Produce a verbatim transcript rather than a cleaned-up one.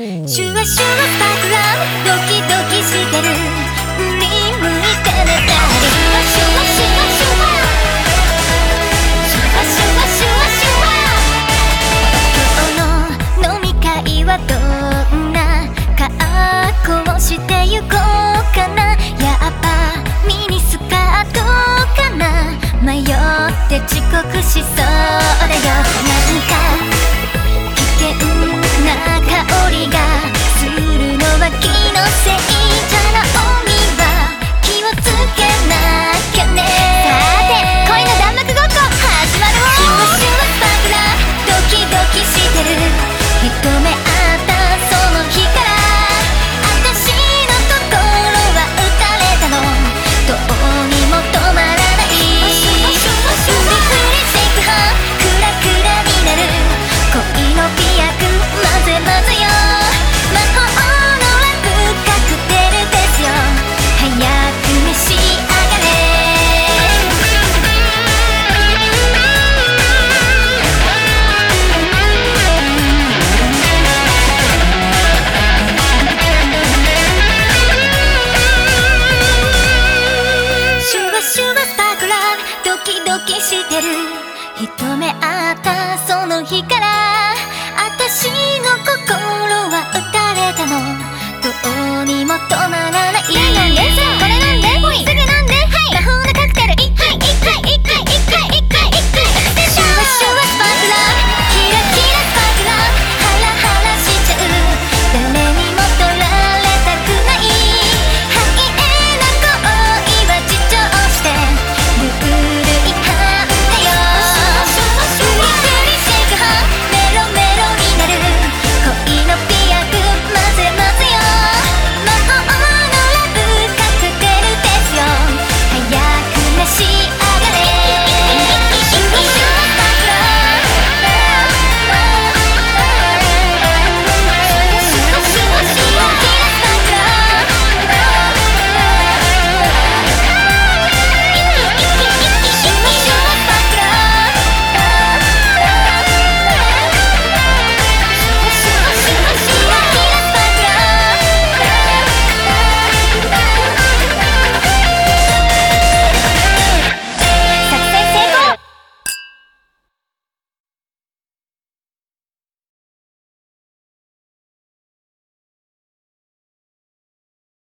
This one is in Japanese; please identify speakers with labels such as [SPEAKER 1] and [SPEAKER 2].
[SPEAKER 1] シュワシュワスパークラブドキドキしてる振り向いてねシュワシュワシュワシュワシュワシュワシュワシュワシュワ今日の飲み会はどんな格好してゆこうかな。やっぱミニスカートかな。迷って遅刻しそうだよ。なんか危険な香りがするのは気のせいじゃな。おみは気をつけなきゃね。さて恋の弾幕ごっこ始まるわ。シュワシュワスパークラドキドキしてる。一目会ったその日から私の心は打たれたの。どうにも止まらない。フリフリしていくはクラクラになる恋の美薬混ぜ混ぜよ。魔法のラブカクテルですよ。早く召し上がれ。シュワシュワスパークラブドキドキしてる。一目会ったその日から私の心は打たれたの。どうにも止まらない。